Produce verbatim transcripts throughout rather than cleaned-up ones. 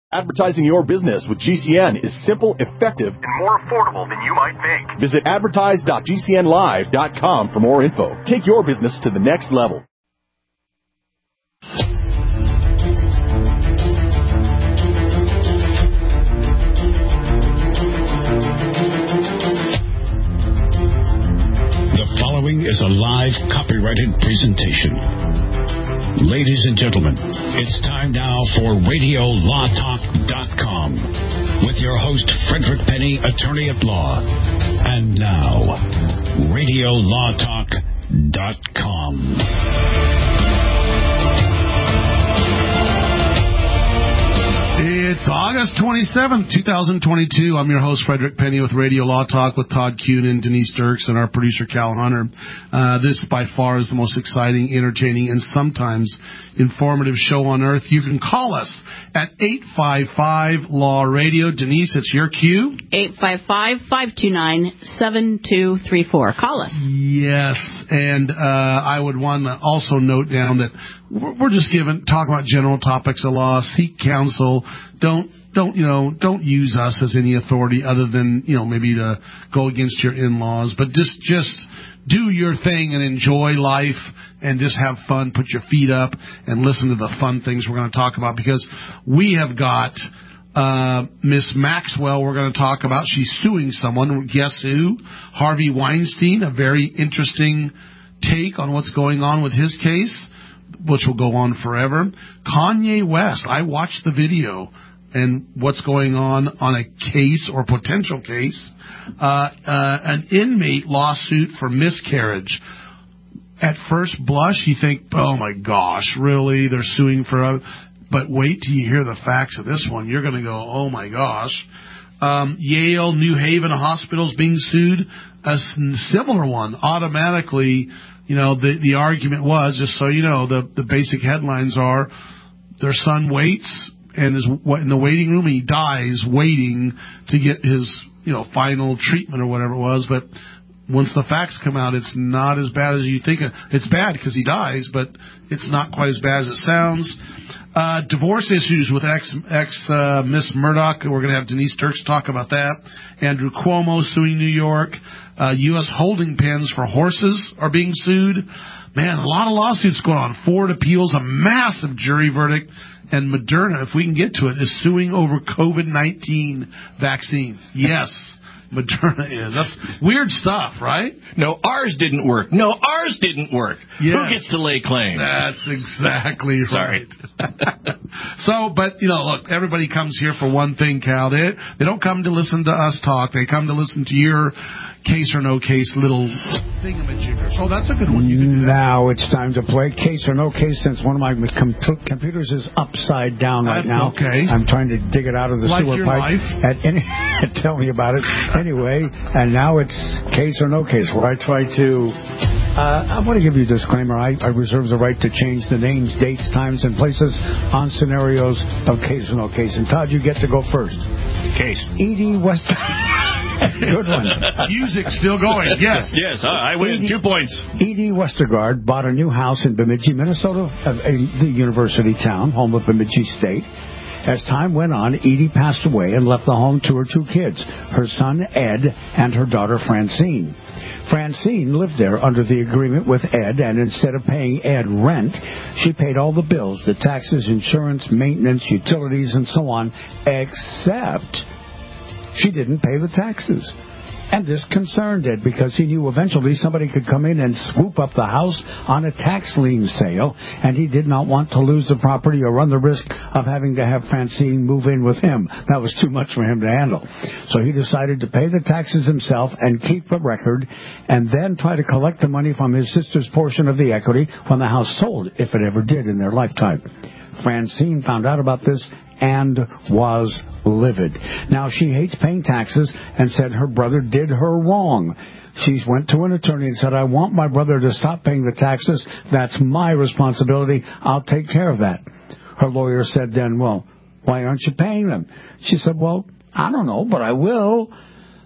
Advertising your business with G C N is simple, effective, and more affordable than you might think. Visit advertise dot g c n live dot com for more info. Take your business to the next level. The following is a live copyrighted presentation. Ladies and gentlemen, it's time now for radio law talk dot com with your host, Frederick Penny, attorney at law. And now, radio law talk dot com. It's August twenty-seventh, twenty twenty-two. I'm your host, Frederick Penny, with Radio Law Talk with Todd Cunin, Denise Dirks, and our producer, Cal Hunter. Uh, this, by far, is the most exciting, entertaining, and sometimes informative show on earth. You can call us at eight five five, L A W, radio. Denise, it's your cue. eight five five, five two nine, seven two three four. Call us. Yes, and uh, I would want to also note down that we're just giving, talk about general topics of law, seek counsel. Don't, don't, you know, don't use us as any authority other than, you know, maybe to go against your in-laws. But just, just do your thing and enjoy life and just have fun. Put your feet up and listen to the fun things we're going to talk about, because we have got uh, Miss Maxwell we're going to talk about. She's suing someone. Guess who? Harvey Weinstein. A very interesting take on what's going on with his case, which will go on forever. Kanye West, I watched the video and what's going on on a case or potential case. Uh, uh, an inmate lawsuit for miscarriage. At first blush, you think, oh my gosh, really? They're suing for other... But wait till you hear the facts of this one. You're going to go, oh my gosh. Um, Yale, New Haven hospitals being sued. A similar one. Automatically, you know, the the argument was, just so you know, the, the basic headlines are, their son waits and is in the waiting room, and he dies waiting to get his, you know, final treatment or whatever it was. But once the facts come out, it's not as bad as you think. It's bad because he dies, but it's not quite as bad as it sounds. Uh, divorce issues with ex, ex uh, Miss Murdoch. We're going to have Denise Dirks talk about that. Andrew Cuomo suing New York. Uh, U S holding pens for horses are being sued. Man, a lot of lawsuits going on. Ford appeals a massive jury verdict. And Moderna, if we can get to it, is suing over COVID nineteen vaccine. Yes. Moderna is. That's weird stuff, right? No, ours didn't work. No, ours didn't work. Yes. Who gets to lay claim? That's exactly Sorry. right. So, but, you know, look, everybody comes here for one thing, Cal. They, they don't come to listen to us talk. They come to listen to your case or no case little thingamajigger. So that's a good one. You can do that. Now it's time to play case or no case, since one of my com- computers is upside down right that's now. Okay. I'm trying to dig it out of the like sewer your pipe. Life. At any, tell me about it. Anyway, and now it's case or no case, where I try to... Uh, I want to give you a disclaimer. I, I reserve the right to change the names, dates, times, and places on scenarios of case or no case. And Todd, you get to go first. Case. Edie West... Good one. Music still going. Yes. Yes, I win. Edie, Two points. Edie Westergaard bought a new house in Bemidji, Minnesota, uh, the university town, home of Bemidji State. As time went on, Edie passed away and left the home to her two kids, her son Ed and her daughter Francine. Francine lived there under the agreement with Ed, and instead of paying Ed rent, she paid all the bills, the taxes, insurance, maintenance, utilities, and so on, except she didn't pay the taxes. And this concerned Ed, because he knew eventually somebody could come in and swoop up the house on a tax lien sale, and he did not want to lose the property or run the risk of having to have Francine move in with him. That was too much for him to handle. So he decided to pay the taxes himself and keep the record, and then try to collect the money from his sister's portion of the equity when the house sold, if it ever did in their lifetime. Francine found out about this and was livid. Now, she hates paying taxes and said her brother did her wrong. She went to an attorney and said, I want my brother to stop paying the taxes. That's my responsibility. I'll take care of that. Her lawyer said then, well, why aren't you paying them? She said, well, I don't know, but I will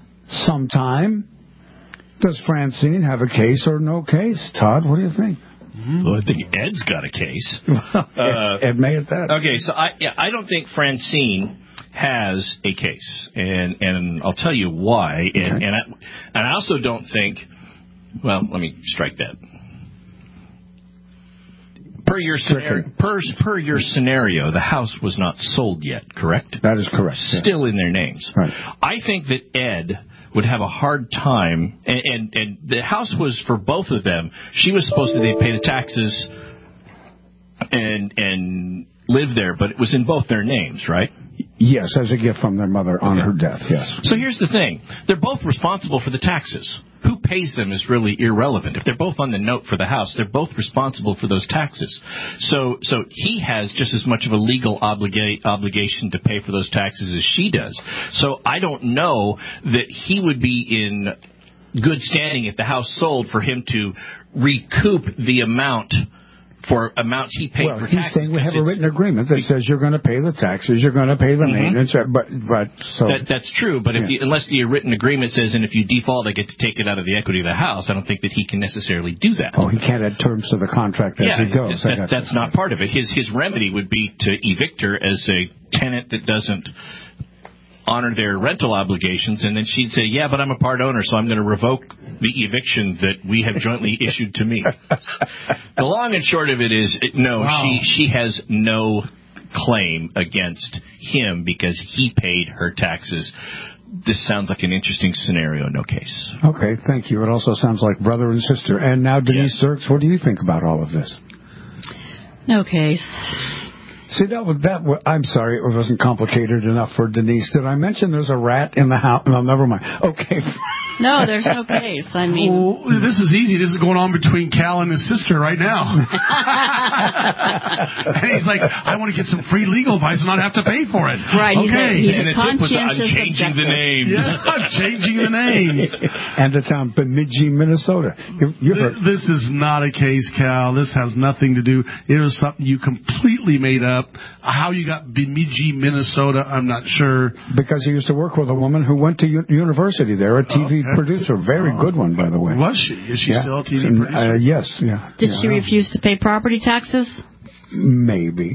sometime. Does Francine have a case or no case? Todd, what do you think? Mm-hmm. Well, I think Ed's got a case. uh, Ed may at that. Okay, so I yeah, I don't think Francine has a case, and and I'll tell you why. And Okay. and I, and I also don't think. Well, let me strike that. Per your scenario, per, per your scenario, the house was not sold yet, correct? That is correct. Still in their names. Right. I think that Ed would have a hard time, and, and, and the house was for both of them. She was supposed to they pay the taxes and and live there, but it was in both their names, right? Yes, as a gift from their mother on Okay. her death, yes. So here's the thing. They're both responsible for the taxes. Who pays them is really irrelevant. If they're both on the note for the house, they're both responsible for those taxes. So so he has just as much of a legal obliga- obligation to pay for those taxes as she does. So I don't know that he would be in good standing if the house sold for him to recoup the amount for amounts he paid well, for he's taxes. saying we have a It's- written agreement that says you're going to pay the taxes, you're going to pay the Mhm. maintenance, but but so That, that's true, but if Yeah. you, unless the written agreement says, and if you default, I get to take it out of the equity of the house, I don't think that he can necessarily do that. oh, he can't add terms to the contract as yeah, he goes. that- I got that's you. not part of it. His his remedy would be to evict her as a tenant that doesn't honor their rental obligations, and then she'd say, yeah, but I'm a part owner, so I'm going to revoke the eviction that we have jointly issued to me. The long and short of it is, it, no, Wow. she she has no claim against him because he paid her taxes. This sounds like an interesting scenario, no case. Okay, thank you. It also sounds like brother and sister. And now, Denise Dirks, what do you think about all of this? No case. See, that was, that was, I'm sorry, it wasn't complicated enough for Denise. Did I mention there's a rat in the house? No, never mind. Okay. No, there's no case. I mean, Well, this is easy. This is going on between Cal and his sister right now. And he's like, I want to get some free legal advice and not have to pay for it. right? He's Okay. a, he's And a the tip was, I'm conscientious changing the objector. names. Yeah, I'm changing the names. And it's on Bemidji, Minnesota. You, you heard. This is not a case, Cal. This has nothing to do. It was something you completely made up. How you got Bemidji, Minnesota, I'm not sure. Because he used to work with a woman who went to u- university there, a T V Okay. producer. Very good one, by the way. Was she? Is she Yeah. still a T V Uh, producer? yes, yeah. Did yeah. she refuse to pay property taxes? Maybe.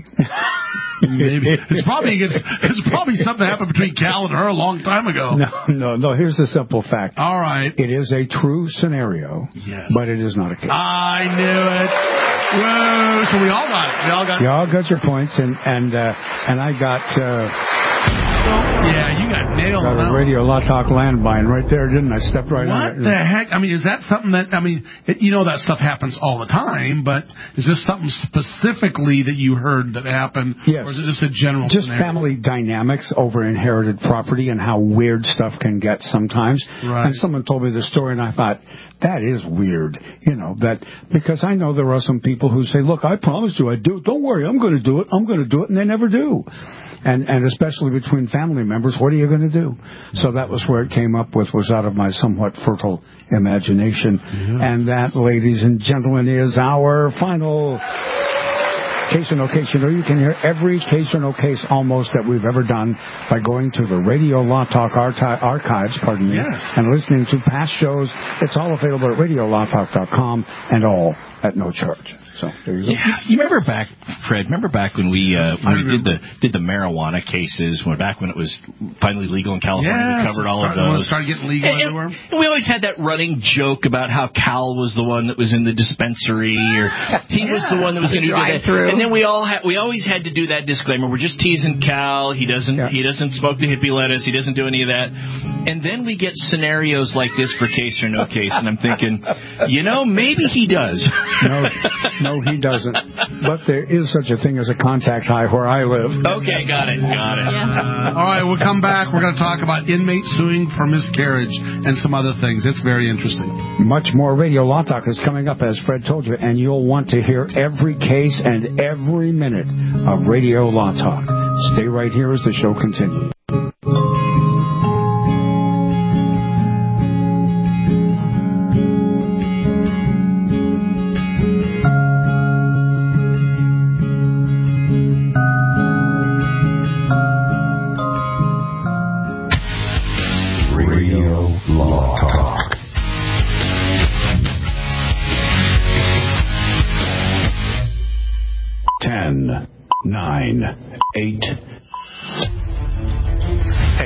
Maybe. It's probably it's, it's probably something that happened between Cal and her a long time ago. No, no, no. Here's the simple fact. All right. It is a true scenario, Yes. but it is not a case. I knew it. Whoa! So we all got it. We all got. You all got your points, and and uh, and I got uh, Yeah, you got nailed got on a that one. Radio Law Talk landmine right there, didn't I? Stepped right What on it. the heck? I mean, is that something that, I mean, it, you know that stuff happens all the time, but is this something specifically that you heard that happened? Yes. Or is it just a general Just scenario? family dynamics over inherited property and how weird stuff can get sometimes. Right. And someone told me this story, and I thought, that is weird, you know, that because I know there are some people who say, look, I promised you I'd do it. Don't worry, I'm going to do it. I'm going to do it, and they never do. And and especially between family members, what are you going to do? So that was where it came up with, was out of my somewhat fertile imagination. And that, ladies and gentlemen, is our final Case or No Case. You know, you can hear every Case or No Case almost that we've ever done by going to the Radio Law Talk archi- archives, pardon me, Yes. and listening to past shows. It's all available at radio law talk dot com and all at no charge. So there you go. Yes. You remember back, Fred? Remember back when we uh, when I we did the remember. did the marijuana cases? When back when it was finally legal in California, Yes, we covered all of started- when it those. started getting legal And- everywhere. and we always had that running joke about how Cal was the one that was in the dispensary, or he was the one that was going to do that. Drive-through. And then we all had, we always had to do that disclaimer: we're just teasing Cal. He doesn't Yeah. he doesn't smoke the hippie lettuce. He doesn't do any of that. And then we get scenarios like this for Case or No Case, and I'm thinking, you know, maybe he does. No, no, he doesn't. But there is such a thing as a contact high where I live. Okay, got it, got it. Yeah. All right, we'll come back. We're going to talk about inmates suing for miscarriage and some other things. It's very interesting. Much more Radio Law Talk is coming up, as Fred told you, and you'll want to hear every case and every minute of Radio Law Talk. Stay right here as the show continues. Radio Law Talk.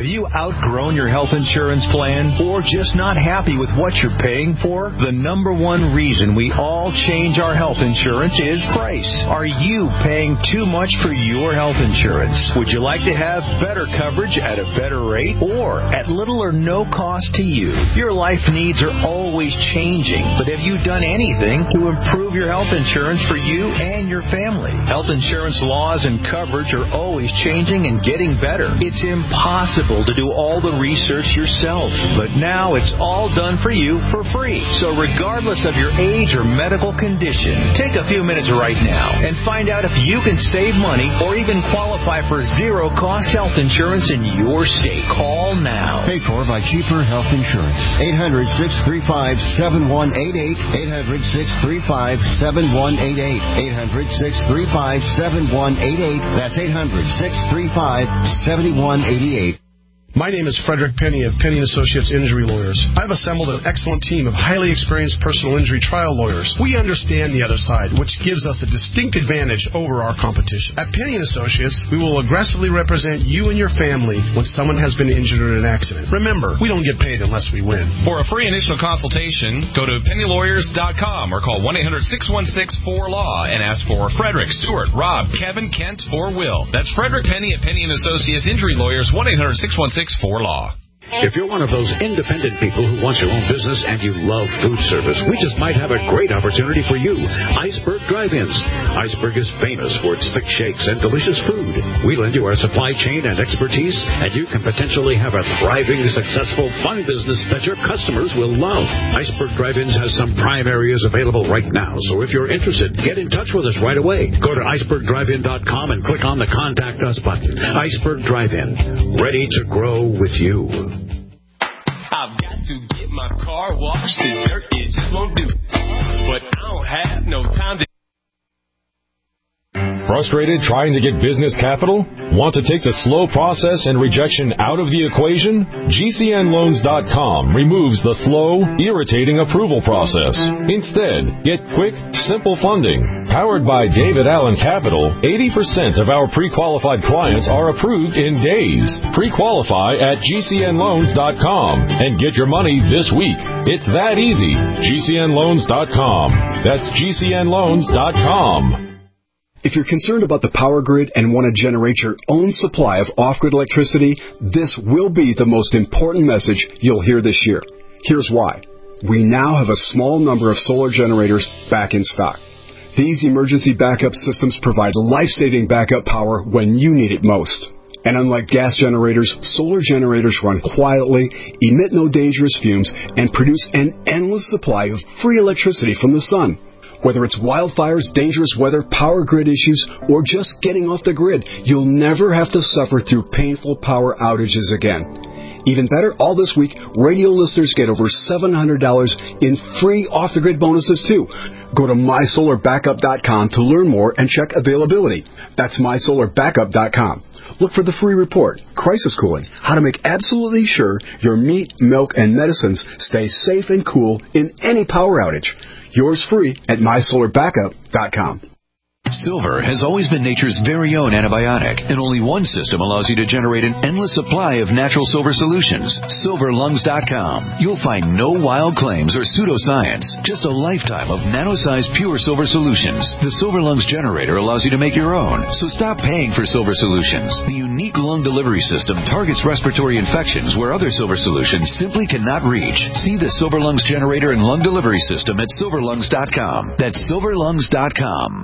Have you outgrown your health insurance plan or just not happy with what you're paying for? The number one reason we all change our health insurance is price. Are you paying too much for your health insurance? Would you like to have better coverage at a better rate or at little or no cost to you? Your life needs are always changing, but have you done anything to improve your health insurance for you and your family? Health insurance laws and coverage are always changing and getting better. It's impossible to do all the research yourself, but now it's all done for you for free. So regardless of your age or medical condition, take a few minutes right now and find out if you can save money or even qualify for zero-cost health insurance in your state. Call now. Paid for by Cheaper Health Insurance. eight hundred, six three five, seven one eight eight. eight hundred, six three five, seven one eight eight. eight hundred, six three five, seven one eight eight. That's eight hundred, six three five, seven one eight eight. My name is Frederick Penny of Penny and Associates Injury Lawyers. I've assembled an excellent team of highly experienced personal injury trial lawyers. We understand the other side, which gives us a distinct advantage over our competition. At Penny and Associates, we will aggressively represent you and your family when someone has been injured in an accident. Remember, we don't get paid unless we win. For a free initial consultation, go to penny lawyers dot com or call one eight hundred, six one six, four L A W and ask for Frederick, Stuart, Rob, Kevin, Kent, or Will. That's Frederick Penny at Penny and Associates Injury Lawyers, one eight hundred, six one six, four L A W. If you're one of those independent people who wants your own business and you love food service, we just might have a great opportunity for you. Iceberg Drive-Ins. Iceberg is famous for its thick shakes and delicious food. We lend you our supply chain and expertise, and you can potentially have a thriving, successful, fun business that your customers will love. Iceberg Drive-Ins has some prime areas available right now, so if you're interested, get in touch with us right away. Go to iceberg drive in dot com and click on the Contact Us button. Iceberg Drive-In, ready to grow with you. I've got to get my car washed. This dirt, it just won't do. But I don't have no time to... Frustrated trying to get business capital? Want to take the slow process and rejection out of the equation? G C N loans dot com removes the slow, irritating approval process. Instead, get quick, simple funding. Powered by David Allen Capital, eighty percent of our pre-qualified clients are approved in days. Pre-qualify at G C N loans dot com and get your money this week. It's that easy. G C N loans dot com. That's G C N loans dot com. If you're concerned about the power grid and want to generate your own supply of off-grid electricity, this will be the most important message you'll hear this year. Here's why. We now have a small number of solar generators back in stock. These emergency backup systems provide life-saving backup power when you need it most. And unlike gas generators, solar generators run quietly, emit no dangerous fumes, and produce an endless supply of free electricity from the sun. Whether it's wildfires, dangerous weather, power grid issues, or just getting off the grid, you'll never have to suffer through painful power outages again. Even better, all this week, radio listeners get over seven hundred dollars in free off-the-grid bonuses, too. Go to my solar backup dot com to learn more and check availability. That's my solar backup dot com. Look for the free report, Crisis Cooling, how to make absolutely sure your meat, milk, and medicines stay safe and cool in any power outage. Yours free at my solar backup dot com. Silver has always been nature's very own antibiotic, and only one system allows you to generate an endless supply of natural silver solutions. silver lungs dot com. You'll find no wild claims or pseudoscience, just a lifetime of nano-sized pure silver solutions. The Silver Lungs generator allows you to make your own, so stop paying for silver solutions. The unique lung delivery system targets respiratory infections where other silver solutions simply cannot reach. See the Silver Lungs generator and lung delivery system at silver lungs dot com. That's silver lungs dot com.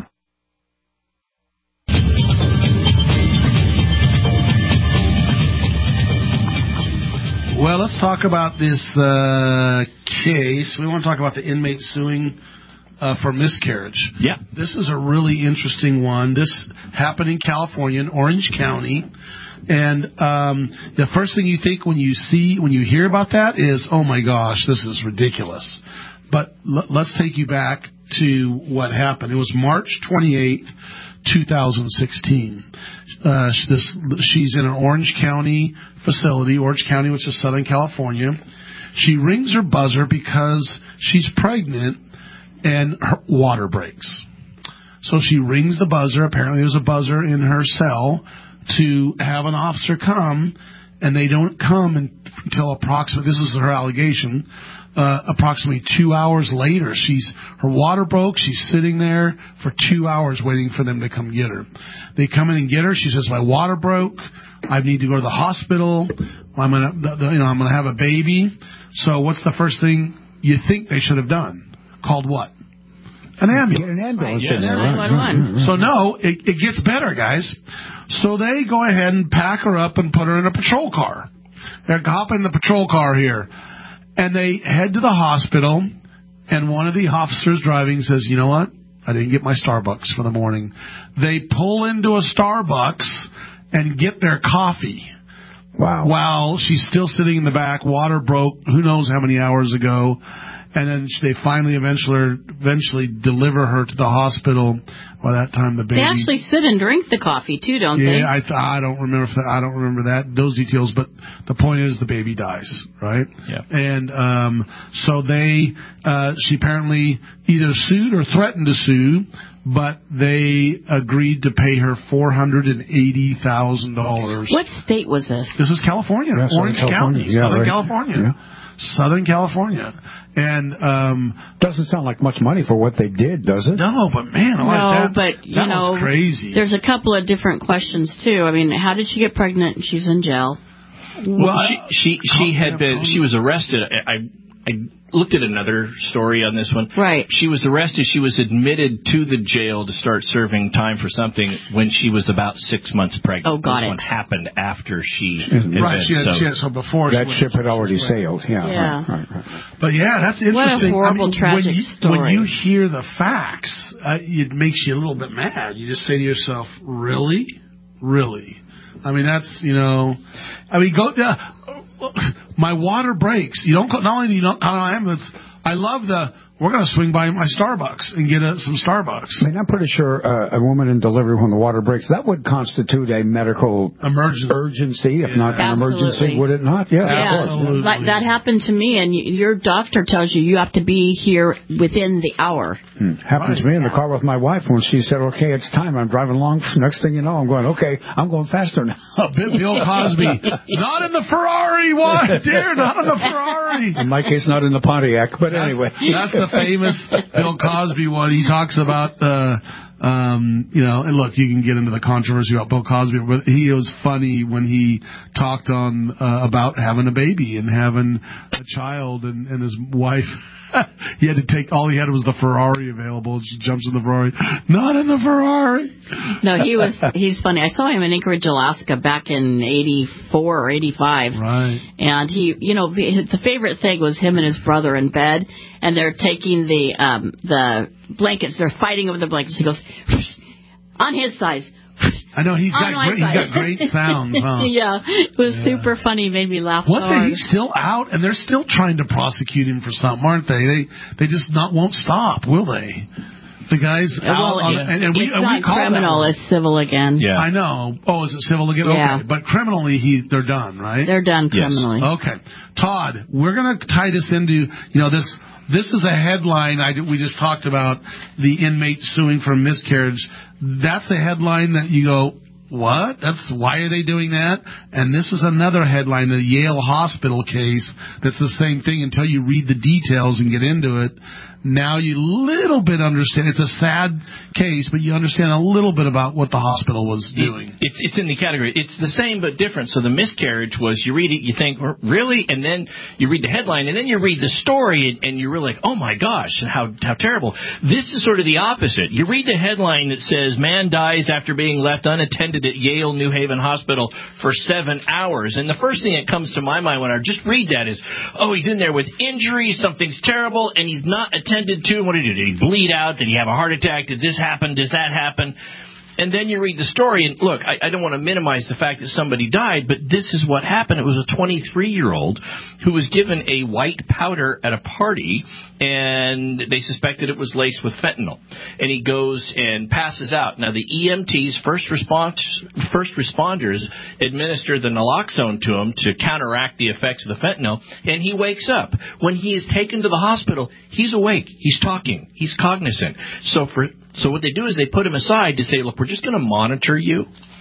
Well, let's talk about this uh, case. We want to talk about the inmate suing uh, for miscarriage. Yeah. This is a really interesting one. This happened in California, in Orange County. And um, the first thing you think when you see, when you hear about that is, oh, my gosh, this is ridiculous. But l- let's take you back to what happened. It was March twenty-eighth, twenty sixteen. Uh, this, she's in an Orange County facility, Orange County, which is Southern California. She rings her buzzer because she's pregnant and her water breaks. So she rings the buzzer. Apparently there's a buzzer in her cell to have an officer come and they don't come until approximately, this is her allegation, uh, approximately two hours later. She's, her water broke. She's sitting there for two hours waiting for them to come get her. They come in and get her. She says, my water broke. I need to go to the hospital. I'm gonna, you know, I'm gonna have a baby. So what's the first thing you think they should have done? Called what? An ambulance. Get an ambulance. Right, yes. So no, it, it gets better, guys. So they go ahead and pack her up and put her in a patrol car. They hop in the patrol car here, and they head to the hospital. And one of the officers driving says, "You know what? I didn't get my Starbucks for the morning." They pull into a Starbucks and get their coffee. Wow. While she's still sitting in the back, water broke who knows how many hours ago. And then they finally eventually eventually deliver her to the hospital. By that time, the baby. They actually sit and drink the coffee too, don't yeah, they? Yeah, I th- I don't remember if that, I don't remember that those details, but the point is the baby dies, right? Yeah. And um, so they uh, she apparently either sued or threatened to sue, but they agreed to pay her four hundred and eighty thousand dollars. What state was this? This is California, yeah, Orange California. County, Yeah, Southern right. California. Yeah. Southern California. And um doesn't sound like much money for what they did, does it? No, but man, no, that, but you that know, was crazy. There's a couple of different questions too. I mean, how did she get pregnant and she's in jail? Well, she she she had been she was arrested. I I looked at another story on this one. Right. She was arrested. She was admitted to the jail to start serving time for something when she was about six months pregnant. Oh, got this it. one happened after she right. been, She had, so. she had, so before that she ship had already sailed. Yeah. Yeah. Right, right, right. But yeah, that's interesting. What a horrible, I mean, tragic when you, story. When you hear the facts, uh, it makes you a little bit mad. You just say to yourself, "Really, really." I mean, that's you know, I mean, go. Uh, my water breaks. You don't. Not only do you not call an ambulance. I love the. We're going to swing by my Starbucks and get uh, some Starbucks. I mean, I'm pretty sure uh, a woman in delivery when the water breaks, that would constitute a medical emergency, urgency, if yeah. not an Absolutely. emergency, would it not? Yeah, Yeah, absolutely. like that happened to me, and y- your doctor tells you you have to be here within the hour. Hmm. Happened to me in the car with my wife when she said, "Okay, it's time." I'm driving along. Next thing you know, I'm going, "Okay, I'm going faster now." Bill Cosby, not in the Ferrari. Why, dear? Not in the Ferrari. In my case, not in the Pontiac, but That's, anyway. That's the famous Bill Cosby one. He talks about the, um, you know, and look, you can get into the controversy about Bill Cosby, but he was funny when he talked on uh, about having a baby and having a child, and, and his wife. He had to take all he had was the Ferrari available. Just jumps in the Ferrari. Not in the Ferrari. No, he was. He's funny. I saw him in Anchorage, Alaska, back in eighty-four or eighty-five. Right. And he, you know, the, the favorite thing was him and his brother in bed, and they're taking the um, the blankets. They're fighting over the blankets. He goes on his side. I know he's got On my great, he's side. got great sounds. Huh? Yeah, it was Yeah. super funny. Made me laugh. Wasn't hard. it? He's still out, and they're still trying to prosecute him for something, aren't they? They they just not won't stop, will they? The guy's Yeah, out, well, on, it- and, and we it's and not we call criminal. that. It's civil again. Yeah. I know. Oh, is it civil again? Yeah. Okay, but criminally, he they're done, right? They're done Yes. criminally. Okay, Todd, we're going to tie this into, you know, this this is a headline I, we just talked about, the inmate suing for miscarriage. That's a headline that you go, what? That's why are they doing that? And this is another headline, the Yale Hospital case, that's the same thing until you read the details and get into it. Now you little bit understand. It's a sad case, but you understand a little bit about what the hospital was doing. It, it's it's in the category. It's the same but different. So the miscarriage was, you read it, you think, really? And then you read the headline, and then you read the story, and, and you're really like, oh, my gosh, how how terrible. This is sort of the opposite. You read the headline that says, man dies after being left unattended at Yale New Haven Hospital for seven hours. And the first thing that comes to my mind when I just read that is, oh, he's in there with injuries, something's terrible, and he's not attended to. What did he do? Did he bleed out? Did he have a heart attack? Did this happen? Does that happen? And then you read the story, and look, I, I don't want to minimize the fact that somebody died, but this is what happened. It was a twenty-three-year-old who was given a white powder at a party, and they suspected it was laced with fentanyl. And he goes and passes out. Now, the E M Ts, first response, first responders, administer the naloxone to him to counteract the effects of the fentanyl, and he wakes up. When he is taken to the hospital, he's awake, he's talking, he's cognizant. So for So what they do is they put him aside to say, look, we're just going to monitor you.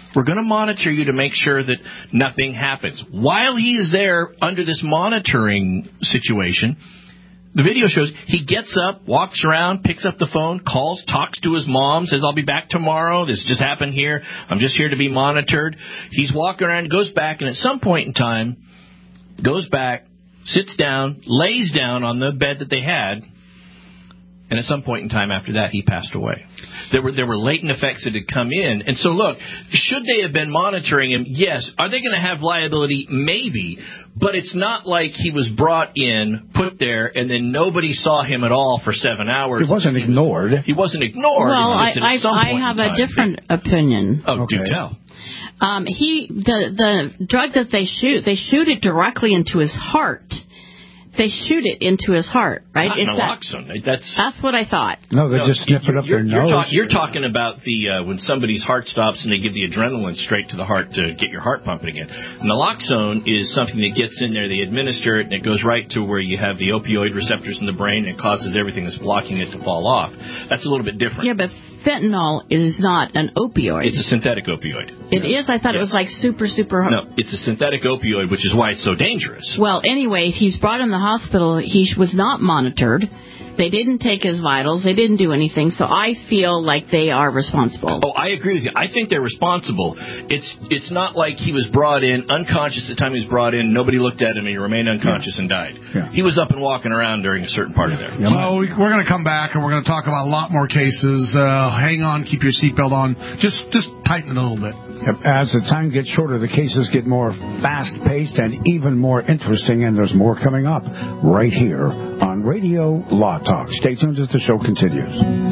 We're going to monitor you to make sure that nothing happens. While he is there under this monitoring situation, the video shows he gets up, walks around, picks up the phone, calls, talks to his mom, says, I'll be back tomorrow. This just happened here. I'm just here to be monitored. He's walking around, goes back, and at some point in time, goes back, sits down, lays down on the bed that they had, and at some point in time after that, he passed away. There were there were latent effects that had come in. And so, look, should they have been monitoring him? Yes. Are they going to have liability? Maybe. But it's not like he was brought in, put there, and then nobody saw him at all for seven hours. He wasn't ignored. He wasn't ignored. Well, I, I, I have a different opinion. Oh, okay. do tell. Um, he the the drug that they shoot, they shoot it directly into his heart. They shoot it into his heart, right? Not it's naloxone. That, that's that's what I thought. No, they no, just snip it up you're, their you're nose. Talk, you're talking about the uh, when somebody's heart stops and they give the adrenaline straight to the heart to get your heart pumping again. Naloxone is something that gets in there. They administer it, and it goes right to where you have the opioid receptors in the brain, and it causes everything that's blocking it to fall off. That's a little bit different. Yeah, but fentanyl is not an opioid. It's a synthetic opioid. It yeah. is? I thought yes. it was like super, super... No, it's a synthetic opioid, which is why it's so dangerous. Well, anyway, he's brought in the hospital. He was not monitored. They didn't take his vitals. They didn't do anything. So I feel like they are responsible. Oh, I agree with you. I think they're responsible. It's it's not like he was brought in unconscious the time he was brought in. Nobody looked at him. And he remained unconscious yeah. and died. Yeah. He was up and walking around during a certain part of there. Yeah. So we're going to come back and we're going to talk about a lot more cases. Uh, hang on, keep your seatbelt on. Just just tighten it a little bit. As the time gets shorter, the cases get more fast-paced and even more interesting, and there's more coming up right here on Radio Law Talk. Stay tuned as the show continues.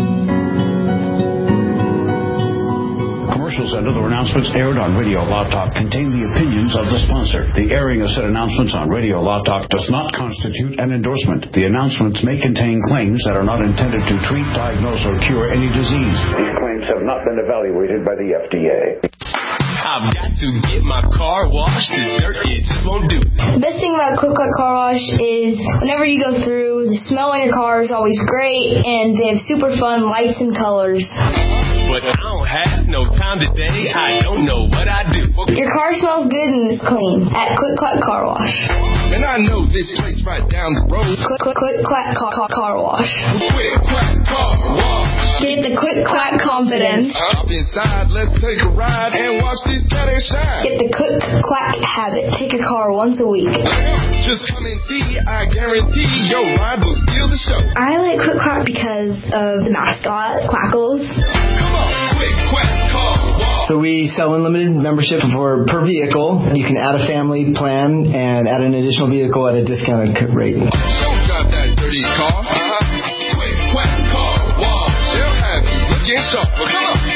Commercials and other announcements aired on Radio Law Talk contain the opinions of the sponsor. The airing of said announcements on Radio Law Talk does not constitute an endorsement. The announcements may contain claims that are not intended to treat, diagnose, or cure any disease. These claims have not been evaluated by the F D A. I've got to get my car washed. The dirt it just won't do. The best thing about Quick Quack Car Wash is whenever you go through, the smell in your car is always great, and they have super fun lights and colors. But I don't have no time today. I don't know what I do. Your car smells good and is clean at Quick Quack Car Wash. And I know this place right down the road. Quick Quick, quick Quack car, car, car Wash. Quick Quack Car Wash. Get the Quick Quack confidence. Hop inside, let's take a ride and watch these cats shine. Get the Quick Quack habit. Take a car once a week. Just come and see. I guarantee your ride will steal the show. I like Quick Quack because of the mascot, Quackles. Come on, Quick Quack Car Wash. So we sell unlimited membership for per vehicle. You can add a family plan and add an additional vehicle at a discounted rate. Don't drive that dirty car. Uh-huh. Quick Quack Car Wash. They'll have you looking sharp. Come on.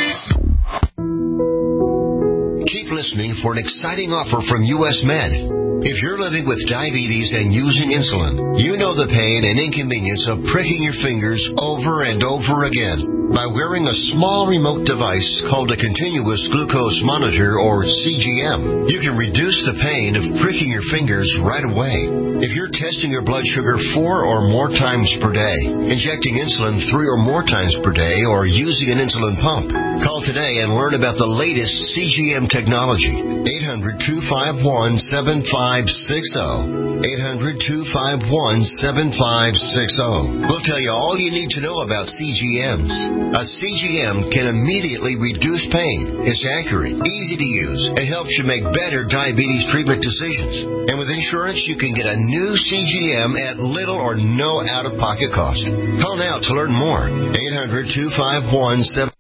Keep listening for an exciting offer from U S Med. If you're living with diabetes and using insulin, you know the pain and inconvenience of pricking your fingers over and over again. By wearing a small remote device called a continuous glucose monitor, or C G M, you can reduce the pain of pricking your fingers right away. If you're testing your blood sugar four or more times per day, injecting insulin three or more times per day, or using an insulin pump, call today and learn about the latest C G M technology. eight hundred, two five one, seven five six zero. eight hundred, two five one, seven five six zero. We'll tell you all you need to know about C G Ms. A C G M can immediately reduce pain. It's accurate, easy to use, and helps you make better diabetes treatment decisions. And with insurance, you can get a new C G M at little or no out-of-pocket cost. Call now to learn more. eight hundred, two five one, seven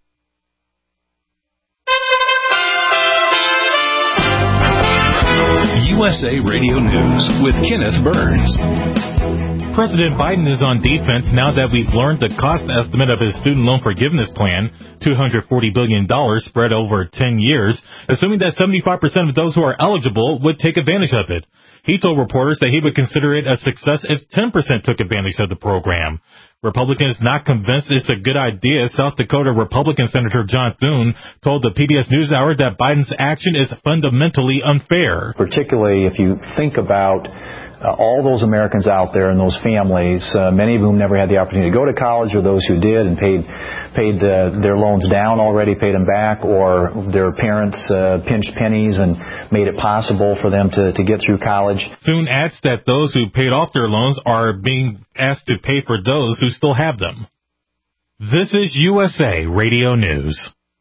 U S A Radio News with Kenneth Burns. President Biden is on defense now that we've learned the cost estimate of his student loan forgiveness plan, two hundred forty billion dollars spread over ten years, assuming that seventy-five percent of those who are eligible would take advantage of it. He told reporters that he would consider it a success if ten percent took advantage of the program. Republicans not convinced it's a good idea. South Dakota Republican Senator John Thune told the P B S NewsHour that Biden's action is fundamentally unfair. Particularly if you think about uh, all those Americans out there and those families, uh, many of whom never had the opportunity to go to college, or those who did and paid paid uh, their loans down already, paid them back, or their parents uh, pinched pennies and made it possible for them to, to get through college. Thune adds that those who paid off their loans are being asked to pay for those who still have them. This is U S A Radio News.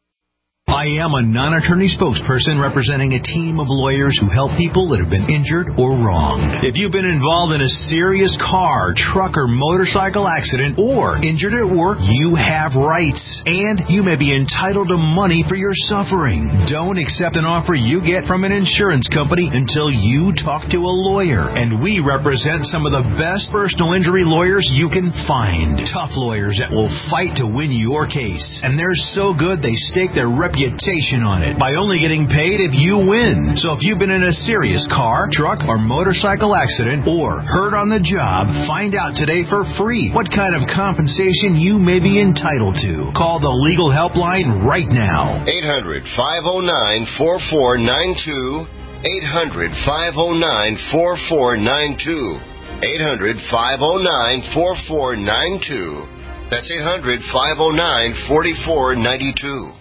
I am a non-attorney spokesperson representing a team of lawyers who help people that have been injured or wronged. If you've been involved in a serious car, truck, or motorcycle accident or injured at work, you have rights, and you may be entitled to money for your suffering. Don't accept an offer you get from an insurance company until you talk to a lawyer, and we represent some of the best personal injury lawyers you can find. Tough lawyers that will fight to win your case, and they're so good they stake their reputation on it by only getting paid if you win. So if you've been in a serious car, truck, or motorcycle accident or hurt on the job, find out today for free what kind of compensation you may be entitled to. Call the legal helpline right now. eight hundred, five oh nine, four four nine two. eight hundred, five oh nine, four four nine two. eight hundred, five oh nine, four four nine two. That's eight hundred, five oh nine, four four nine two.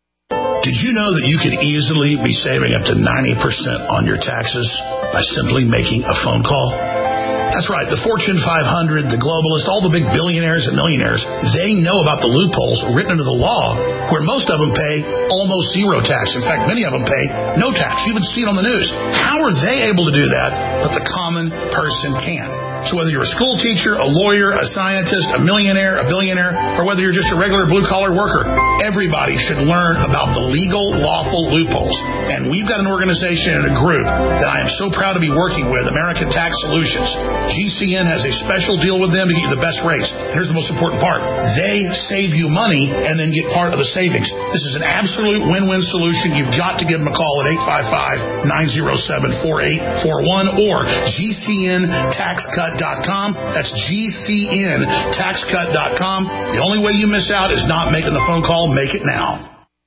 Did you know that you could easily be saving up to ninety percent on your taxes by simply making a phone call? That's right. The Fortune five hundred, the globalists, all the big billionaires and millionaires, they know about the loopholes written into the law where most of them pay almost zero tax. In fact, many of them pay no tax. You even see it on the news. How are they able to do that, but the common person can't? So whether you're a school teacher, a lawyer, a scientist, a millionaire, a billionaire, or whether you're just a regular blue-collar worker, everybody should learn about the legal, lawful loopholes. And we've got an organization and a group that I am so proud to be working with, American Tax Solutions. G C N has a special deal with them to get you the best rates. And here's the most important part. They save you money and then get part of the savings. This is an absolute win-win solution. You've got to give them a call at eight five five, nine oh seven, four eight four one or G C N tax cut dot com. That's G C N tax cut dot com. The only way you miss out is not making the phone call. Make it now.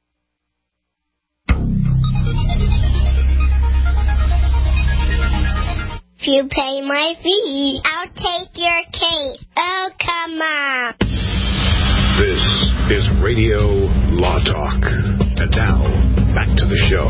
If you pay my fee, I'll take your case. Oh, come on. This is Radio Law Talk. And now, back to the show.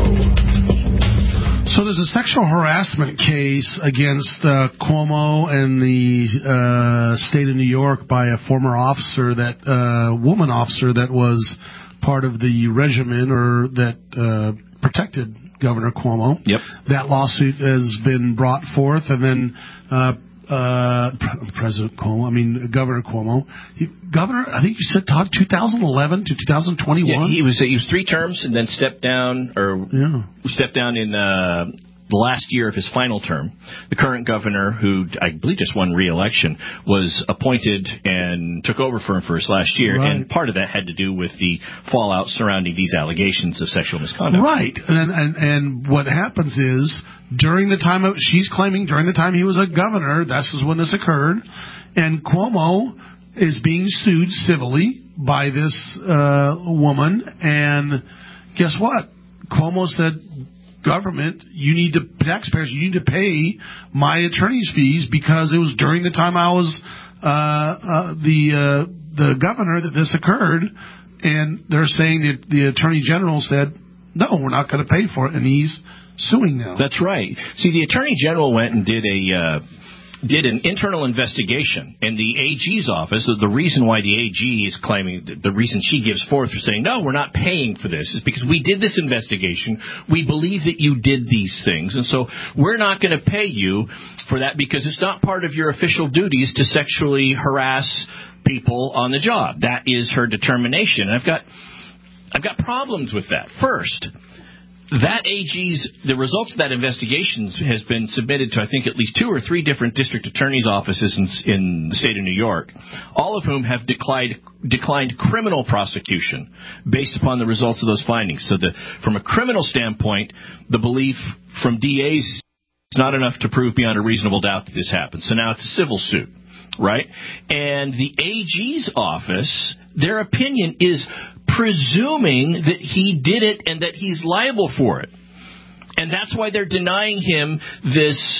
So there's a sexual harassment case against uh, Cuomo and the uh, state of New York by a former officer, that uh, woman officer that was part of the regimen or that uh, protected Governor Cuomo. Yep. That lawsuit has been brought forth, and then uh, uh, President Cuomo, I mean Governor Cuomo, he, Governor, I think you said Todd, two thousand eleven to two thousand twenty-one. Yeah, he was he was three terms and then stepped down or yeah. stepped down in uh, the last year of his final term. The current governor, who I believe just won re-election, was appointed and took over for him for his last year, right. and part of that had to do with the fallout surrounding these allegations of sexual misconduct. Right, and and, and what happens is, during the time of, she's claiming during the time he was a governor, this is when this occurred, and Cuomo is being sued civilly by this uh, woman, and guess what? Cuomo said, government, you need to, taxpayers, you need to pay my attorney's fees because it was during the time I was uh, uh, the uh, the governor that this occurred, and they're saying that the attorney general said, no, we're not going to pay for it, and he's suing now. That's right. See, the attorney general went and did a uh, did an internal investigation, and the A G's office, the reason why the A G is claiming, the reason she gives forth for saying, no, we're not paying for this, is because we did this investigation, we believe that you did these things, and so we're not going to pay you for that because it's not part of your official duties to sexually harass people on the job. That is her determination. And I've got I've got problems with that. First, that A G's, the results of that investigation has been submitted to, I think, at least two or three different district attorneys' offices in, in the state of New York, all of whom have declined, declined criminal prosecution based upon the results of those findings. So the, from a criminal standpoint, the belief from D As is not enough to prove beyond a reasonable doubt that this happened. So now it's a civil suit, right? And the A G's office, their opinion is presuming that he did it and that he's liable for it. And that's why they're denying him this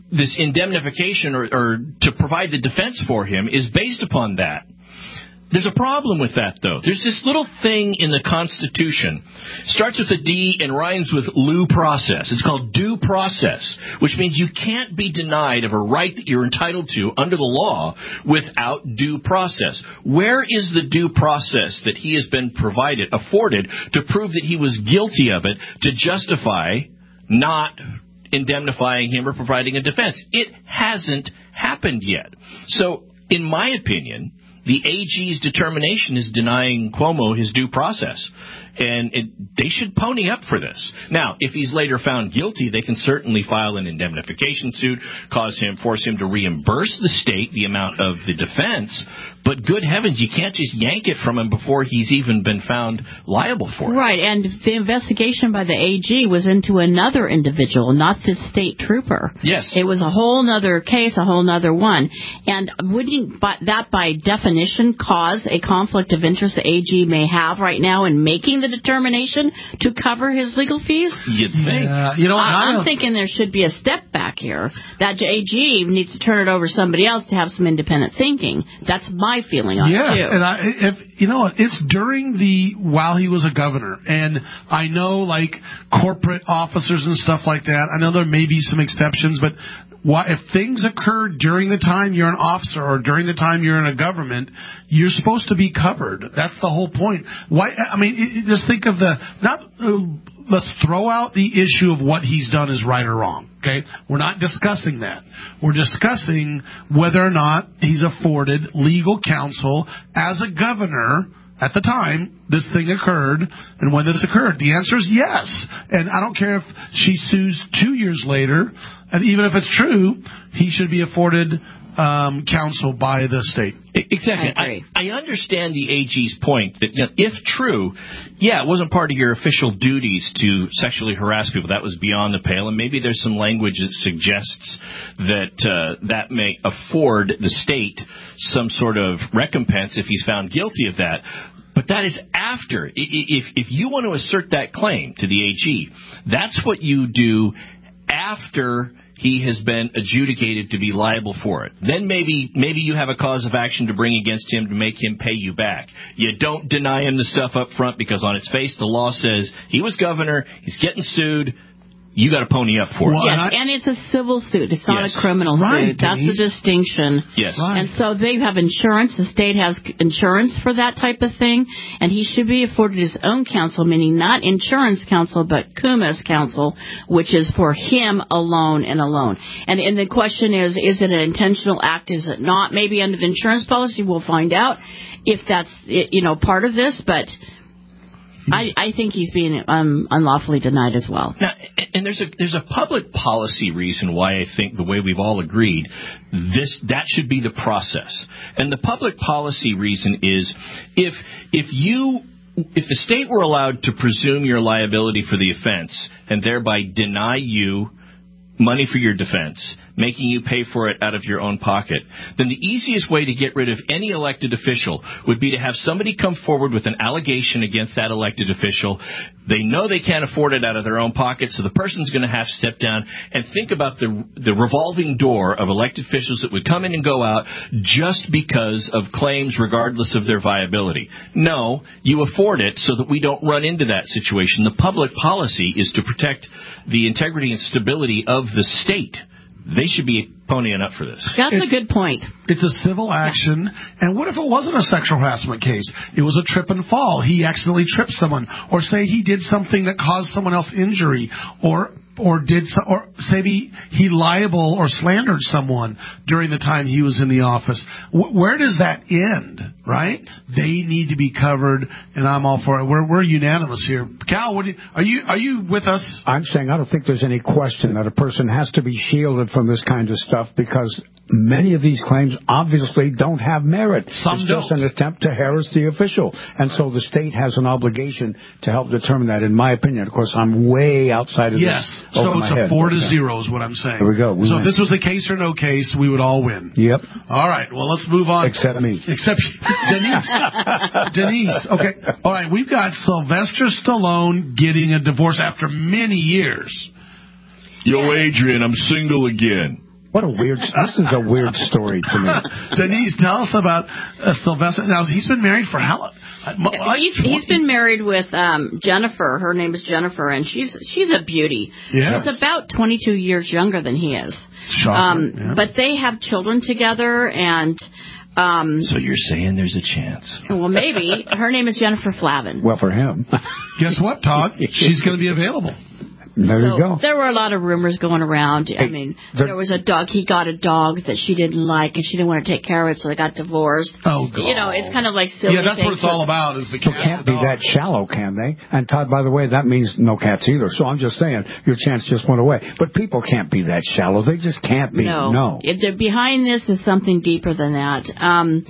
this indemnification or, or to provide the defense for him is based upon that. There's a problem with that, though. There's this little thing in the Constitution. Starts with a D and rhymes with lieu process. It's called due process, which means you can't be denied of a right that you're entitled to under the law without due process. Where is the due process that he has been provided, afforded, to prove that he was guilty of it, to justify not indemnifying him or providing a defense? It hasn't happened yet. So, in my opinion, the A G's determination is denying Cuomo his due process. And it, they should pony up for this. Now, if he's later found guilty, they can certainly file an indemnification suit, cause him, force him to reimburse the state the amount of the defense. But good heavens, you can't just yank it from him before he's even been found liable for it. Right, and the investigation by the A G was into another individual, not the state trooper. Yes. It was a whole other case, a whole other one. And wouldn't that by definition cause a conflict of interest the A G may have right now in making the determination to cover his legal fees? You'd think. Yeah, you know, I, I'm thinking there should be a step back here. That A G needs to turn it over to somebody else to have some independent thinking. That's my feeling on yeah, it, too. and I, if you know what, it's during the while he was a governor, and I know like corporate officers and stuff like that. I know there may be some exceptions, but why, if things occur during the time you're an officer or during the time you're in a government, you're supposed to be covered. That's the whole point. Why? I mean, it, just think of the not. Uh, let's throw out the issue of what he's done is right or wrong. Okay, we're not discussing that. We're discussing whether or not he's afforded legal counsel as a governor at the time this thing occurred and when this occurred. The answer is yes. And I don't care if she sues two years later, and even if it's true, he should be afforded um, counsel by the state. Exactly. I, I, I understand the A G's point that, you know, if true, yeah, it wasn't part of your official duties to sexually harass people. That was beyond the pale, and maybe there's some language that suggests that uh, that may afford the state some sort of recompense if he's found guilty of that. But that is after. If, if you want to assert that claim to the A G, that's what you do after he has been adjudicated to be liable for it. Then maybe maybe you have a cause of action to bring against him to make him pay you back. You don't deny him the stuff up front because on its face the law says he was governor, he's getting sued. You got to pony up for it. Well, yes, and, I, and it's a civil suit. It's not yes. a criminal right, suit. That's Denise. the distinction. Yes. Right. And so they have insurance. The state has insurance for that type of thing. And he should be afforded his own counsel, meaning not insurance counsel, but Kumis counsel, which is for him alone and alone. And, and the question is, is it an intentional act? Is it not? Maybe under the insurance policy we'll find out if that's, you know, part of this, but I, I think he's being um, unlawfully denied as well. Now, and there's a there's a public policy reason why I think the way we've all agreed this that should be the process. And the public policy reason is if if you if the state were allowed to presume your liability for the offense and thereby deny you money for your defense, making you pay for it out of your own pocket, then the easiest way to get rid of any elected official would be to have somebody come forward with an allegation against that elected official. They know they can't afford it out of their own pocket, so the person's going to have to step down and think about the the revolving door of elected officials that would come in and go out just because of claims regardless of their viability. No, you afford it so that we don't run into that situation. The public policy is to protect the integrity and stability of the state. They should be ponying up for this. That's it's, a good point. It's a civil action. And what if it wasn't a sexual harassment case? It was a trip and fall. He accidentally tripped someone. Or say he did something that caused someone else injury. Or or did so, or say he, he liable or slandered someone during the time he was in the office. W- where does that end, right? They need to be covered, and I'm all for it. We're we're unanimous here. Cal, what do you, are you are you with us? I'm saying I don't think there's any question that a person has to be shielded from this kind of stuff because many of these claims obviously don't have merit. Some it's don't. just an attempt to harass the official. And so the state has an obligation to help determine that, in my opinion. Of course, I'm way outside of yes. this. So it's a head. four to yeah. zero is what I'm saying. There we go. We so win. if this was a case or no case, we would all win. Yep. All right. Well, let's move on. Except me. Except Denise. Denise. Okay. All right. We've got Sylvester Stallone getting a divorce after many years. Yo, Adrian, I'm single again. What a weird, this is a weird story to me. Denise, tell us about uh, Sylvester. Now, he's been married for how long? He's, he's been married with um, Jennifer. Her name is Jennifer, and she's she's a beauty. Yes. She's about twenty-two years younger than he is. Shocker, um, yeah. But they have children together, and... Um, so you're saying there's a chance? Well, maybe. Her name is Jennifer Flavin. Well, for him. Guess what, Todd? She's going to be available. There so you go. There were a lot of rumors going around. I mean, there, there was a dog. He got a dog that she didn't like, and she didn't want to take care of it, so they got divorced. Oh, God. You know, it's kind of like silly. Yeah, that's things what it's all about. Is the cat They can't be that shallow, can they? And Todd, by the way, that means no cats either. So I'm just saying, your chance just went away. But people can't be that shallow. They just can't be. No. No. It, behind this is something deeper than that. Um,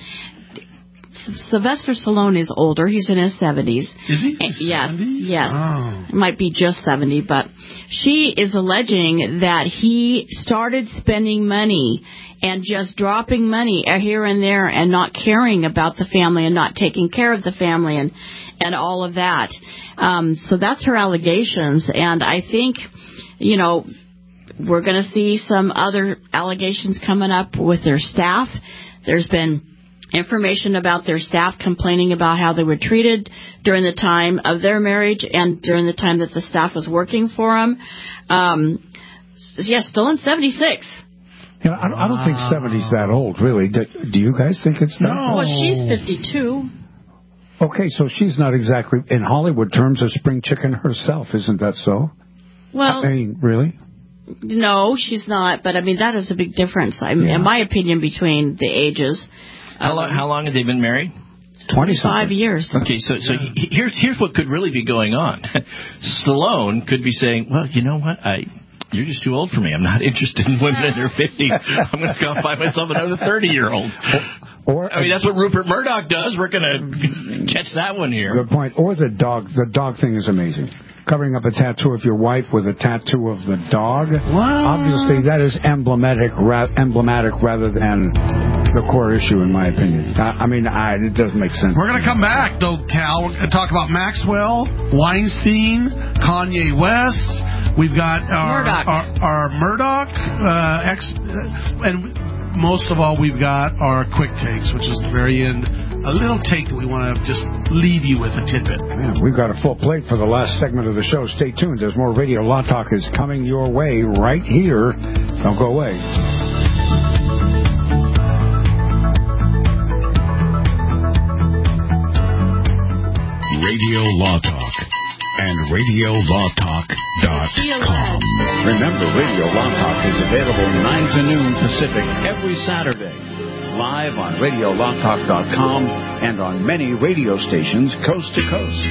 Sylvester Stallone is older. He's in his seventies. Is he? Yes, seventies? yes. Oh. It might be just seventy, but she is alleging that he started spending money and just dropping money here and there and not caring about the family and not taking care of the family and, and all of that. Um, so that's her allegations, and I think, you know, we're going to see some other allegations coming up with their staff. There's been information about their staff complaining about how they were treated during the time of their marriage and during the time that the staff was working for them. Um, yes, still in seventy-six. You know, I, I don't think seventy's that old, really. Do, do you guys think it's that? No. Well, she's fifty-two. Okay, so she's not exactly, in Hollywood terms, a spring chicken herself, isn't that so? Well, I mean, really? No, she's not. But I mean, that is a big difference, I mean, yeah. in my opinion, between the ages. How long, how long have they been married? twenty-five years. Okay, so so he, here's here's what could really be going on. Stallone could be saying, well, you know what, I you're just too old for me. I'm not interested in women in their fifties. I'm going to go find myself another thirty-year-old. Or, I mean, that's what Rupert Murdoch does. We're going to catch that one here. Good point. Or the dog. The dog thing is amazing. Covering up a tattoo of your wife with a tattoo of the dog. What? Obviously, that is emblematic, ra- emblematic rather than the core issue, in my opinion. I, I mean, I, it doesn't make sense. We're going to come back, though, Cal, and talk about Maxwell, Weinstein, Kanye West. We've got our Murdoch, our, our Murdoch uh, ex, uh, and most of all, we've got our quick takes, which is the very end. A little take that we want to just leave you with, a tidbit. Man, we've got a full plate for the last segment of the show. Stay tuned. There's more Radio Law Talk is coming your way right here. Don't go away. Radio Law Talk and radio law talk dot com. Remember, Radio Law Talk is available nine to noon Pacific every Saturday. Live on radio law talk dot com and on many radio stations coast to coast.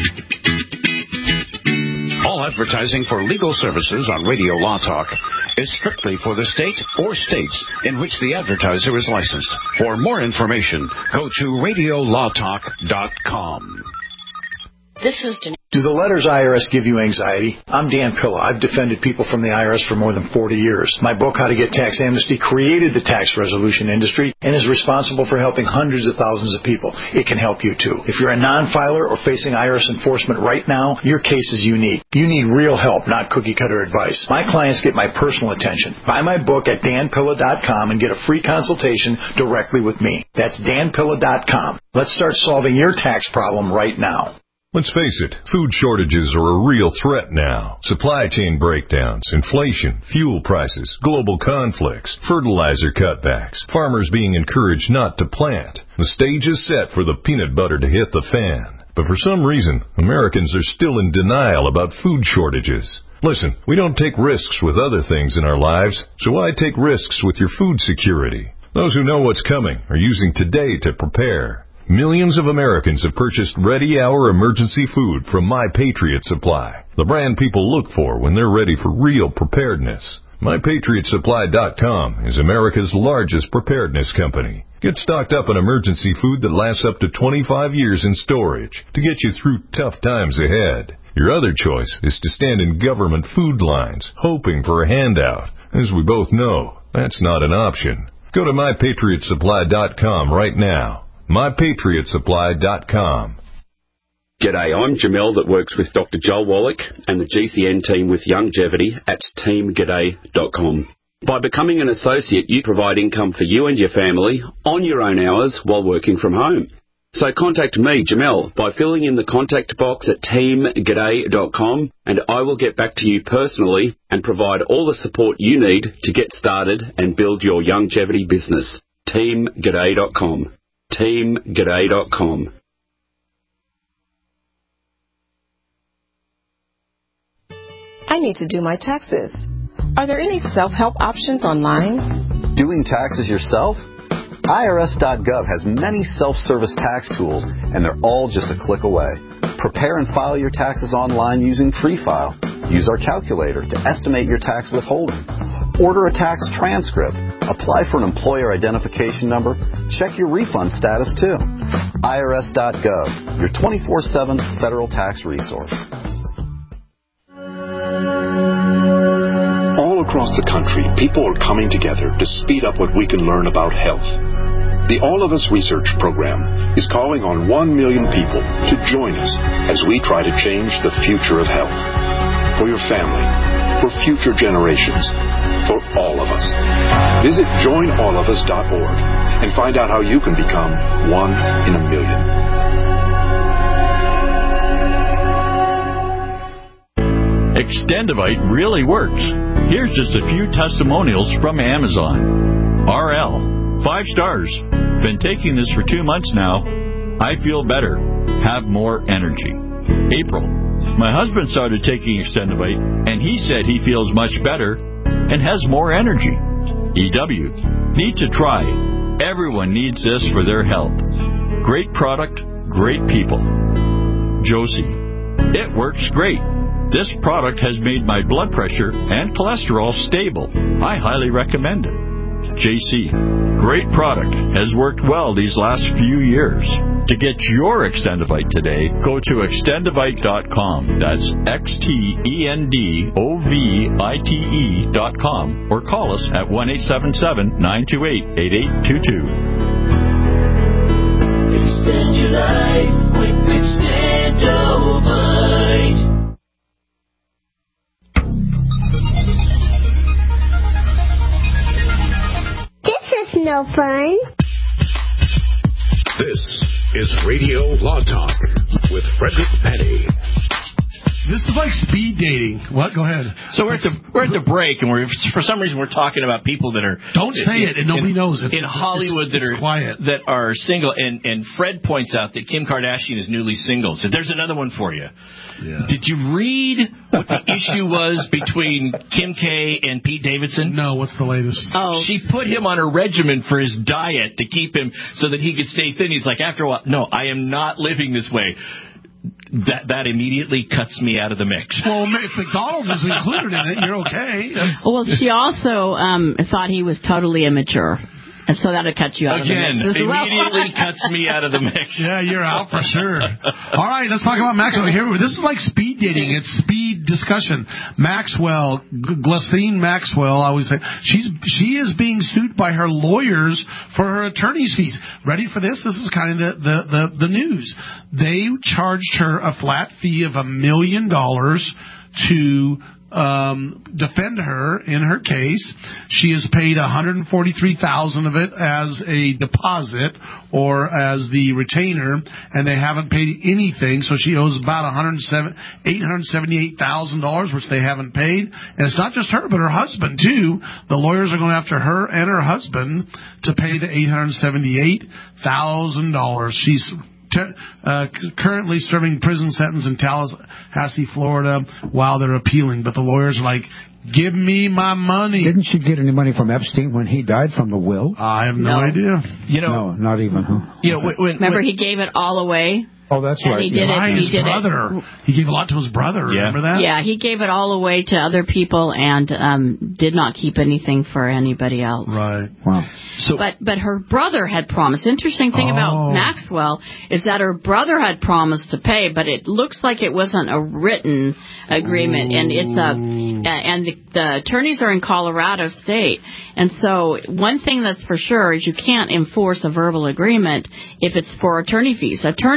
All advertising for legal services on Radio Law Talk is strictly for the state or states in which the advertiser is licensed. For more information, go to radio law talk dot com. This is Janine. Do the letters I R S give you anxiety? I'm Dan Pilla. I've defended people from the I R S for more than forty years. My book, How to Get Tax Amnesty, created the tax resolution industry and is responsible for helping hundreds of thousands of people. It can help you, too. If you're a non-filer or facing I R S enforcement right now, your case is unique. You need real help, not cookie-cutter advice. My clients get my personal attention. Buy my book at dan pilla dot com and get a free consultation directly with me. That's dan pilla dot com. Let's start solving your tax problem right now. Let's face it, food shortages are a real threat now. Supply chain breakdowns, inflation, fuel prices, global conflicts, fertilizer cutbacks, farmers being encouraged not to plant. The stage is set for the peanut butter to hit the fan. But for some reason, Americans are still in denial about food shortages. Listen, we don't take risks with other things in our lives, so why take risks with your food security? Those who know what's coming are using today to prepare. Millions of Americans have purchased ready-hour emergency food from My Patriot Supply, the brand people look for when they're ready for real preparedness. my patriot supply dot com is America's largest preparedness company. Get stocked up on emergency food that lasts up to twenty-five years in storage to get you through tough times ahead. Your other choice is to stand in government food lines, hoping for a handout. As we both know, that's not an option. Go to my patriot supply dot com right now. my patriot supply dot com. G'day, I'm Jamel that works with Doctor Joel Wallach and the G C N team with Longevity at team g'day dot com. By becoming an associate, you provide income for you and your family on your own hours while working from home. So contact me, Jamel, by filling in the contact box at team g'day dot com, and I will get back to you personally and provide all the support you need to get started and build your longevity business. team g'day dot com. team g'day dot com. I need to do my taxes. Are there any self-help options online? Doing taxes yourself? I R S dot gov has many self-service tax tools, and they're all just a click away. Prepare and file your taxes online using FreeFile. Use our calculator to estimate your tax withholding. Order a tax transcript. Apply for an employer identification number. Check your refund status, too. I R S dot gov, your twenty-four seven federal tax resource. All across the country, people are coming together to speed up what we can learn about health. The All of Us Research Program is calling on one million people to join us as we try to change the future of health. For your family, for future generations, for all of us. Visit join all of us dot org and find out how you can become one in a million. Extendivite really works. Here's just a few testimonials from Amazon. R L, five stars. Been taking this for two months now. I feel better. Have more energy. April, my husband started taking Extendivite, and he said he feels much better and has more energy. E W, need to try. Everyone needs this for their health. Great product, great people. Josie, it works great. This product has made my blood pressure and cholesterol stable. I highly recommend it. J C, great product. Has worked well these last few years. To get your Extendivite today, go to extendivite dot com. That's X T E N D O V I T E dot com. Or call us at one eight seven seven, nine two eight, eight eight two two. Extend your life with Extendivite. No fun. This is Radio Law Talk with Frederick Penny. This is like speed dating. What? Go ahead. So we're at the we're at the break, and we're for some reason we're talking about people that are don't say in, it, and nobody in, knows it in Hollywood it's, it's that are quiet. that are single. And and Fred points out that Kim Kardashian is newly single. So there's another one for you. Yeah. Did you read what the issue was between Kim K and Pete Davidson? No. What's the latest? Oh, she put him on a regimen for his diet to keep him so that he could stay thin. He's like, after a while, no, I am not living this way. That that immediately cuts me out of the mix. Well, if McDonald's is included in it, you're okay. Well, she also um, thought he was totally immature. And so that'll cut you out Again, of the mix as well. immediately cuts me out of the mix. Yeah, you're out for sure. All right, let's talk about Maxwell. Here, this is like speed dating. It's speed discussion. Maxwell, G- Ghislaine Maxwell, I always say, she's she is being sued by her lawyers for her attorney's fees. Ready for this? This is kind of the, the, the, the news. They charged her a flat fee of a million dollars to Um, defend her in her case. She has paid one hundred forty-three thousand dollars of it as a deposit or as the retainer, and they haven't paid anything, so she owes about one hundred eight hundred seventy-eight thousand dollars, which they haven't paid. And it's not just her, but her husband, too. The lawyers are going after her and her husband to pay the eight hundred seventy-eight thousand dollars. She's Te- uh, currently serving prison sentence in Tallahassee, Florida, while they're appealing. But the lawyers are like, give me my money. Didn't she get any money from Epstein when he died from the will? I have no, No. idea. You know, No, not even, huh? you know, when, when, Remember, when, he gave it all away. Oh, that's And right. he did yeah. it. He his did brother. it. He gave a lot to his brother. Yeah. Remember that? Yeah, he gave it all away to other people and um, did not keep anything for anybody else. Right. Wow. so, But but her brother had promised. Interesting thing Oh. about Maxwell is that her brother had promised to pay, but it looks like it wasn't a written agreement, and it's a and the, the attorneys are in Colorado State, and so one thing that's for sure is you can't enforce a verbal agreement if it's for attorney fees. Attorney fees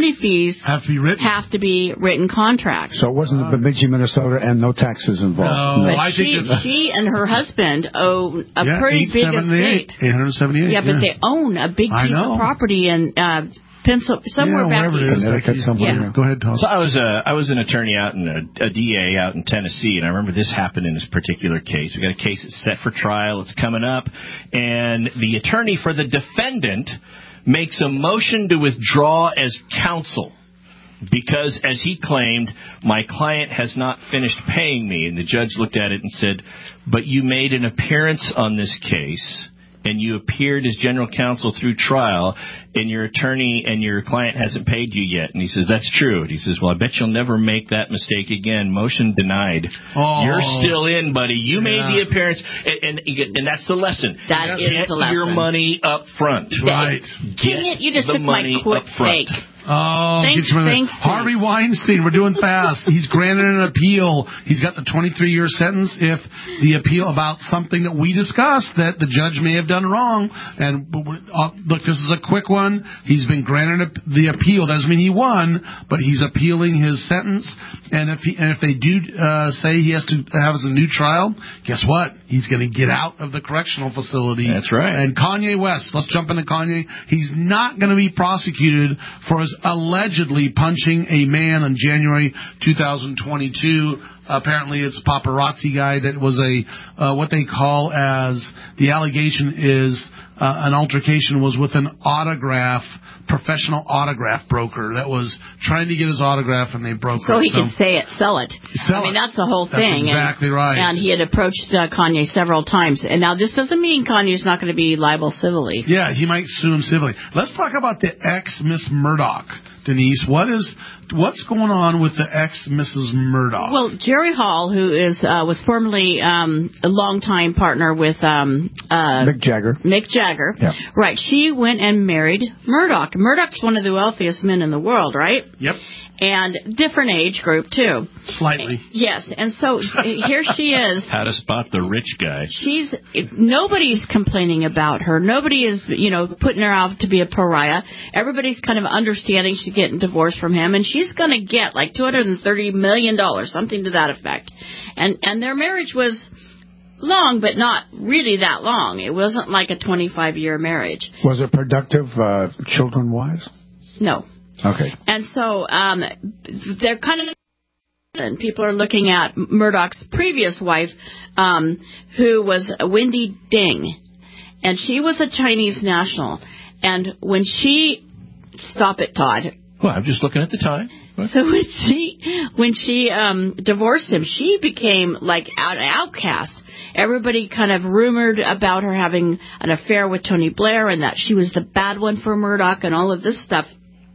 these have to be written, have to be written contracts. So it wasn't the Bemidji, Minnesota, and no taxes involved. No, but I she, think it's, she and her husband own a yeah, pretty big estate. eight hundred seventy-eight. Yeah, but yeah. they own a big piece of property in uh, Pencil, somewhere yeah, back east. Connecticut, somewhere. Yeah. Go ahead, Tom. So I was a I was an attorney out in a, a D A out in Tennessee, and I remember this happened in this particular case. We got a case that's set for trial. It's coming up, and the attorney for the defendant makes a motion to withdraw as counsel because, as he claimed, my client has not finished paying me. And the judge looked at it and said, but you made an appearance on this case, and you appeared as general counsel through trial, and your attorney and your client hasn't paid you yet. And he says, that's true. And he says, well, I bet you'll never make that mistake again. Motion denied. Oh. You're still in, buddy. You yeah. made the appearance. And, and, and that's the lesson. That Get is the lesson. your money up front. Right. Dang it, you just the took my money quick up front. take. Oh, Thanks, get you thanks, Harvey thanks. Weinstein, we're doing fast. He's granted an appeal. He's got the twenty-three year sentence if the appeal about something that we discussed that the judge may have done wrong. And uh, look, this is a quick one. He's been granted the appeal. Doesn't mean he won, but he's appealing his sentence. And if he, and if they do uh, say he has to have a new trial, guess what? He's going to get out of the correctional facility. That's right. And Kanye West, let's jump into Kanye. He's not going to be prosecuted for his allegedly punching a man in January two thousand twenty-two. Apparently, it's a paparazzi guy that was a uh, what they call as the allegation is uh, an altercation was with an autograph, professional autograph broker that was trying to get his autograph, and they broke so it. He so he could say it, sell it. Sell I mean, it. that's the whole That's thing. exactly and, right. And he had approached uh, Kanye several times. And now this doesn't mean Kanye's not going to be liable civilly. Yeah, he might sue him civilly. Let's talk about the ex-Miss Murdoch. Denise, what is what's going on with the ex-Missus Murdoch? Well, Jerry Hall, who is uh, was formerly um, a longtime partner with um, uh, Mick Jagger. Mick Jagger, Yep. right? She went and married Murdoch. Murdoch's one of the wealthiest men in the world, right? Yep. And different age group too. Slightly. Yes, and so here she is. How to spot the rich guy. She's nobody's complaining about her. Nobody is, you know, putting her out to be a pariah. Everybody's kind of understanding she's getting divorced from him, and she's going to get like two hundred thirty million dollars, something to that effect. And and their marriage was long, but not really that long. It wasn't like a twenty-five year marriage. Was it productive, uh, children-wise? No. Okay. And so um, they're kind of, and people are looking at Murdoch's previous wife, um, who was Wendy Ding, and she was a Chinese national. And when she, stop it, Todd. Well, I'm just looking at the time. What? So when she when she um, divorced him, she became like an outcast. Everybody kind of rumored about her having an affair with Tony Blair and that she was the bad one for Murdoch and all of this stuff.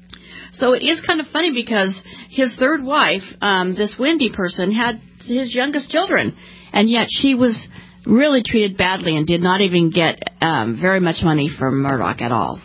So it is kind of funny because his third wife, um, this Wendy person, had his youngest children, and yet she was really treated badly and did not even get um, very much money from Murdoch at all.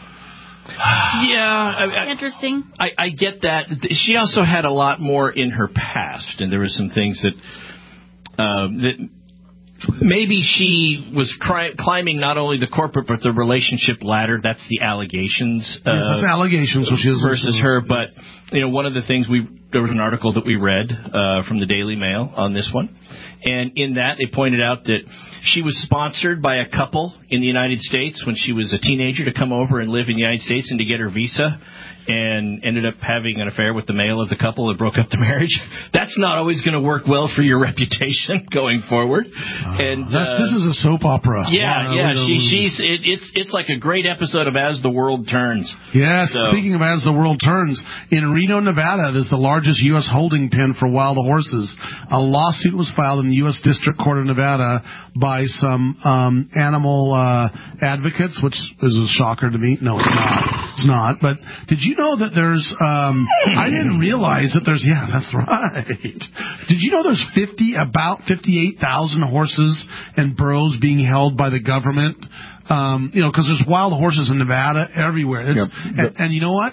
Yeah. I, I, Interesting. I, I get that. She also had a lot more in her past, and there were some things that um, that maybe she was cri- climbing not only the corporate but the relationship ladder. That's the allegations. Uh, yes, that's allegations, which is versus her. But you know, one of the things we there was an article that we read uh, from the Daily Mail on this one, and in that they pointed out that she was sponsored by a couple in the United States when she was a teenager to come over and live in the United States and to get her visa, and ended up having an affair with the male of the couple that broke up the marriage. That's not always going to work well for your reputation going forward. Uh, and uh, this is a soap opera. Yeah, wow, yeah. no, She, she's it, it's it's like a great episode of As the World Turns. Yes. So. Speaking of As the World Turns, in Reno, Nevada, there's the largest U S holding pen for wild horses. A lawsuit was filed in the U S District Court of Nevada by some um, animal uh, advocates, which is a shocker to me. No, it's not. It's not. But did you know that there's, um, I didn't realize that there's, yeah, that's right. Did you know there's fifty, about fifty-eight thousand horses and burros being held by the government? Um, you know, because there's wild horses in Nevada everywhere. It's, yep. and, and you know what?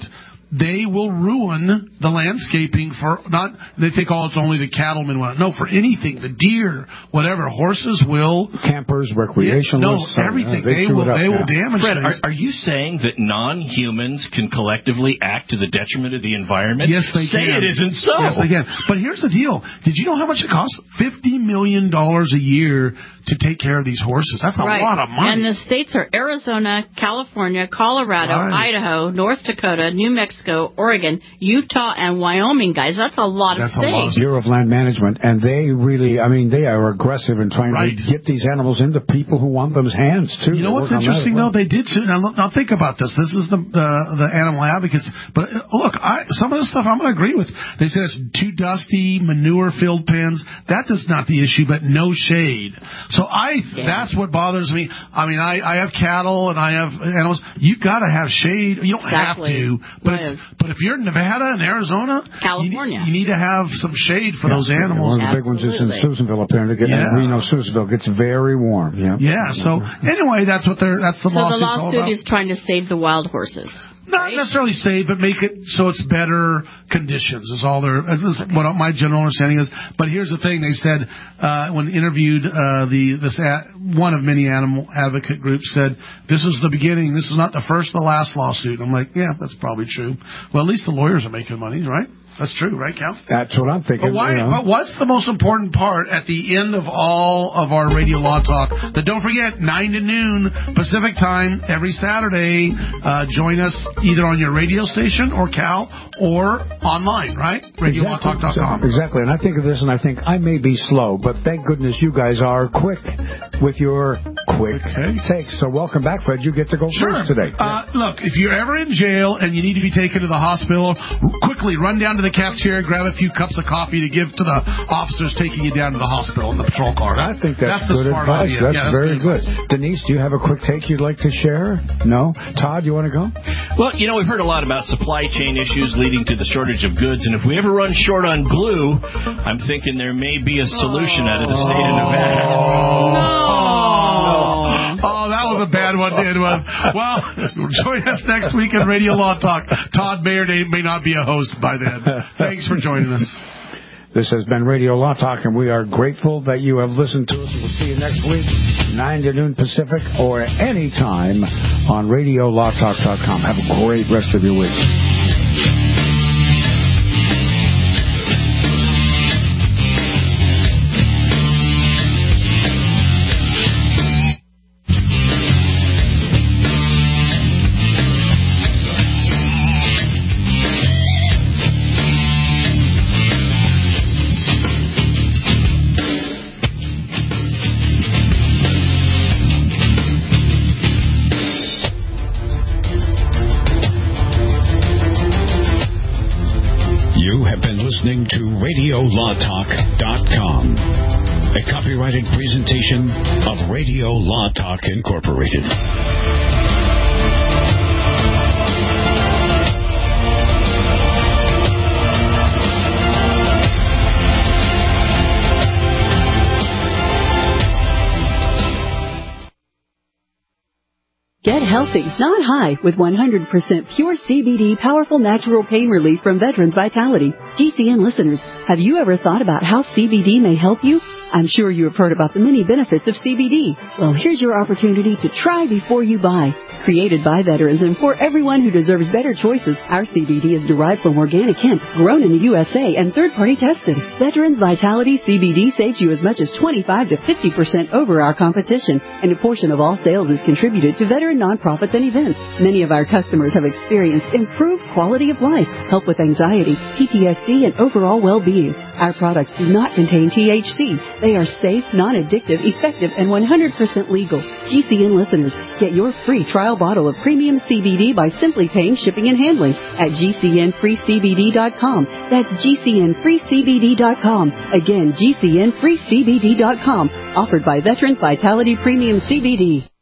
they will ruin the landscaping for not. They think, oh, it's only the cattlemen. No, for anything, the deer, whatever. Horses will. Campers, recreationalists. No, everything. Uh, they they will. Up, they yeah. will damage. Fred, things. are, are you saying that non-humans can collectively act to the detriment of the environment? Yes, they Say can. it isn't so. Yes, they can. But here's the deal. Did you know how much it costs? Fifty million dollars a year to take care of these horses. That's a right. lot of money. And the states are Arizona, California, Colorado, right. Idaho, North Dakota, New Mexico, Oregon, Utah, and Wyoming, guys. That's a lot That's of states. Bureau of Land Management, and they really, I mean, they are aggressive in trying right. to get these animals into people who want them's hands, too. You know what's interesting, well. though? They did, too. Now, now, think about this. This is the the, the animal advocates. But, uh, look, I, some of the stuff I'm going to agree with. They said it's too dusty, manure-filled pens. That is not the issue, but no shade. So I, yeah. that's what bothers me. I mean, I, I have cattle and I have animals. You've got to have shade. You don't exactly. have to. But, right. if, but if you're in Nevada and Arizona, California, you, you need to have some shade for yeah. those animals. One of the big ones is in Susanville up there. And get, yeah. Reno, Susanville gets very warm. Yeah. Yeah. So anyway, that's what they're. That's the so lawsuit's the lawsuit all about. is trying to save the wild horses. Not right? necessarily save, but make it so it's better conditions is all they're. This is what my general understanding is. But here's the thing: they said uh, when interviewed, uh, the this a, one of many animal advocate groups said this is the beginning. This is not the first, the last lawsuit. I'm like, yeah, that's probably true. Well, at least the lawyers are making money, right? That's true, right, Cal? That's what I'm thinking. But, why, you know. but what's the most important part at the end of all of our radio law talk? That don't forget, nine to noon Pacific time every Saturday. Uh, join us either on your radio station or Cal or online, right? radio law talk dot com. Exactly. And I think of this and I think I may be slow, but thank goodness you guys are quick with your quick okay. takes. So welcome back, Fred. You get to go sure. first today. Uh, look, if you're ever in jail and you need to be taken to the hospital, quickly run down to the cafeteria, grab a few cups of coffee to give to the officers taking you down to the hospital in the patrol car. I think that's, that's good advice. That's, yeah, that's very good. good. Denise, do you have a quick take you'd like to share? No? Todd, you want to go? Well, you know, we've heard a lot about supply chain issues leading to the shortage of goods, and if we ever run short on glue, I'm thinking there may be a solution oh. out of the state of Nevada. Oh. No. Oh, that was a bad one, Dan. Well, join us next week on Radio Law Talk. Todd Mayer may not be a host by then. Thanks for joining us. This has been Radio Law Talk, and we are grateful that you have listened to us. We'll see you next week, nine to noon Pacific, or any time on radio law talk dot com. Have a great rest of your week. radio law talk dot com. A copyrighted presentation of Radio Law Talk Incorporated. Get healthy, not high, with one hundred percent pure C B D powerful natural pain relief from Veterans Vitality. G C N listeners, have you ever thought about how C B D may help you? I'm sure you have heard about the many benefits of C B D. Well, here's your opportunity to try before you buy. Created by veterans and for everyone who deserves better choices, our C B D is derived from organic hemp, grown in the U S A, and third-party tested. Veterans Vitality C B D saves you as much as twenty-five to fifty percent over our competition, and a portion of all sales is contributed to veteran nonprofits and events. Many of our customers have experienced improved quality of life, help with anxiety, P T S D, and overall well-being. Our products do not contain T H C. They are safe, non-addictive, effective, and one hundred percent legal. G C N listeners, get your free trial bottle of premium C B D by simply paying shipping and handling at G C N free C B D dot com. That's G C N free C B D dot com. Again, G C N free C B D dot com. Offered by Veterans Vitality Premium C B D.